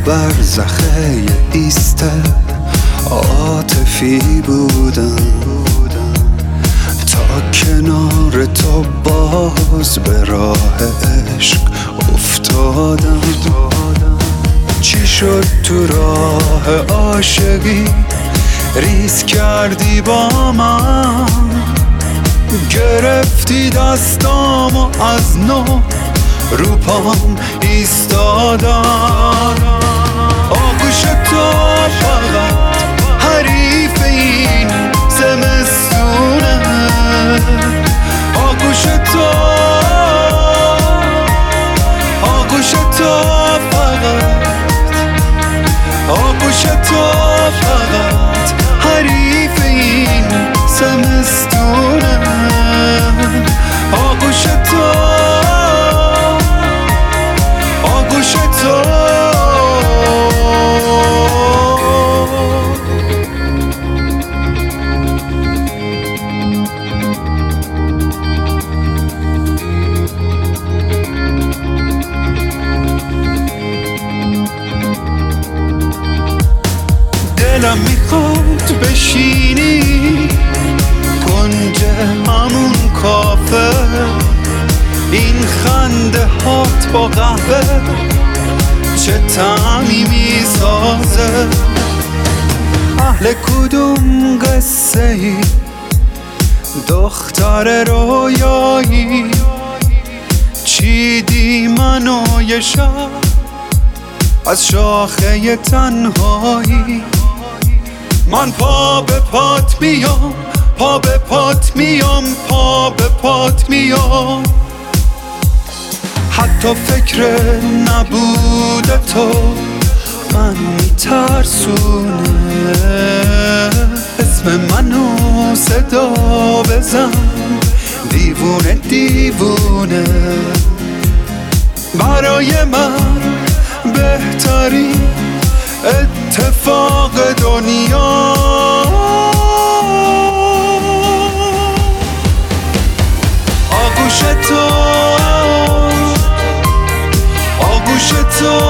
برزخه ایسته عاطفی بودم تا کنار تو باز به راه عشق افتادم. چی شد تو راه عاشقی ریز کردی با من، گرفتی دستامو از نو رو پام ایستادم. آغوش تو فقط حریف این زمستونه، آغوش تو فقط، آغوش تو فقط حریف این زمستونه، آغوش تو، آغوش تو. دلم میخواد بشینی کنج همون کافه، این خنده هات با قهوه چه طعمی میسازه. اهل کدوم قصه ای دختر رویایی، چیدی منو یه شب از شاخه تنهایی. من پا به پات میام، پا به پات میام، پا به پات میام. حتی فکر نبود تو من میترسونه، اسم منو صدا بزن دیوونه دیوونه. برای من بهترین اتفاق دنیا آغوش تو، آغوش تو.